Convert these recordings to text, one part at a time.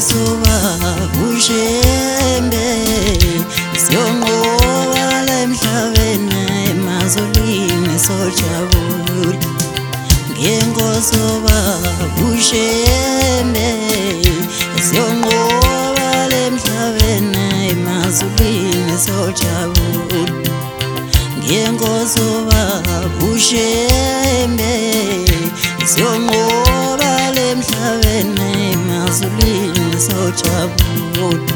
Ngengosuba ushembe siyonqoba la emhlabeni emazulwini sojabula. Ngengosuba ushembe siyonqoba la emhlabeni emazulwini sojabula. Ngengosuba ushembe siyonqoba la emhlabeni emazulwini sojabula.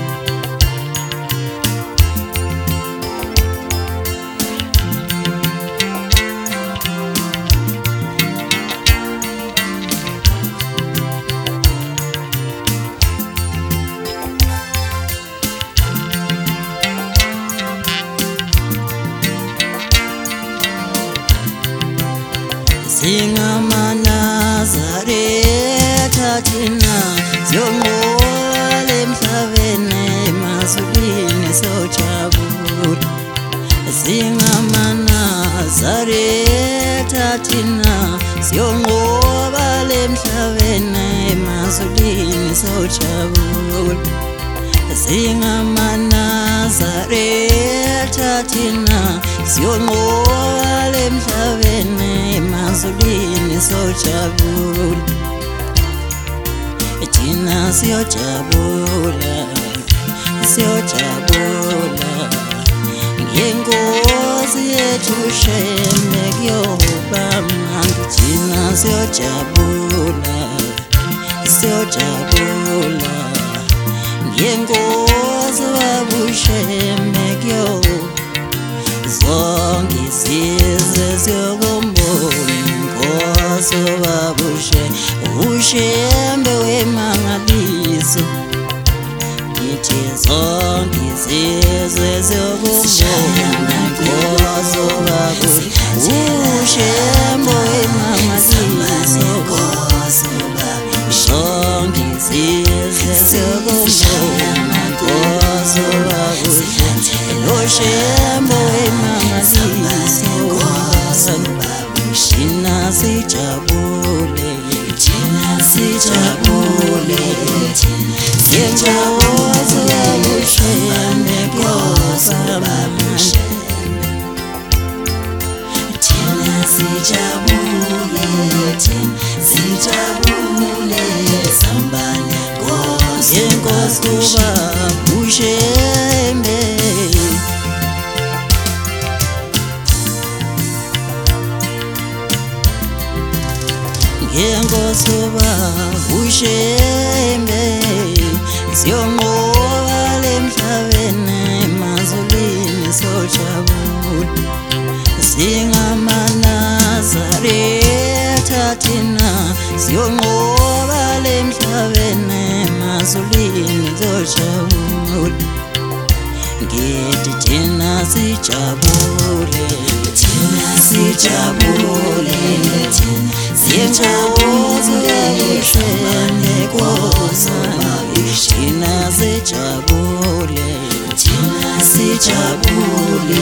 Singamanazaretha thina siyonqoba la emhlabeni emazulwini sojabula. Singamanazaretha thina siyonqoba la emhlabeni emazulwini sojabula. Singamanazaretha thina siyonqoba la emhlabeni emazulwini sojabula. Thina siyojabula, siyojabula ngenkosi yethu shembe kuyoba mnandi. Thina siyojabula, siyojabula ngenkosi wabushembe kuyoba. Zonke isizwe siyokumbona inkosi wabushembe, ushembe wemangaliso. Ngithi zonke isizwe siyokumbona inkosi wabushembe, ushembe wemangaliso. Zonke isizwe siyokumbona inkosi wabushembe, ushembe wemangaliso. Thina sijabule, thina sijabule ngenkosi wabushembe kuyoba mnandi. Thina sijabule, thina sijabule sihamba nenkosi wabushembe. Ngengosuba ushembe siyonqoba la emhlabeni emazulwini sojabula. Singamanazaretha thina siyonqoba la emhlabeni emazulwini sojabula. Ngithi thina sijabule, thina sijabule ngenkosi wabushembe kuyoba. Thina sijabule, thina sijabule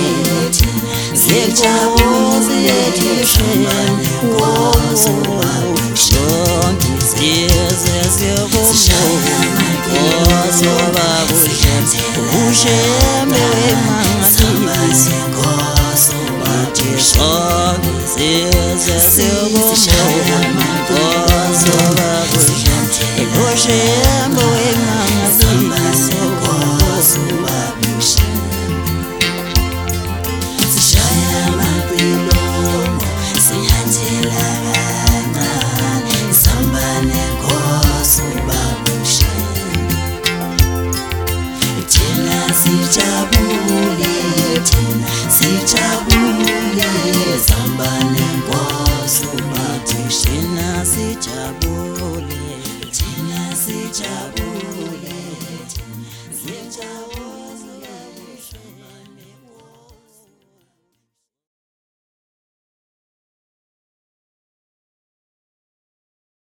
ngenkosi yethu shembe kuyoba. Zonke isizwe siyokumbona inkosi wabushembe, ushembe wemangaliso. Ngithi zonke isizwe siyokumbona inkosi wabushembe, ushembe wemangaliso. Sishaya amaqilongo sihathela kancane sihamba nenkosi wabushembe. Thina sijabule, thina sijabule sihamba nenkosi wabushembe. Thina sijabule, thina sijabule.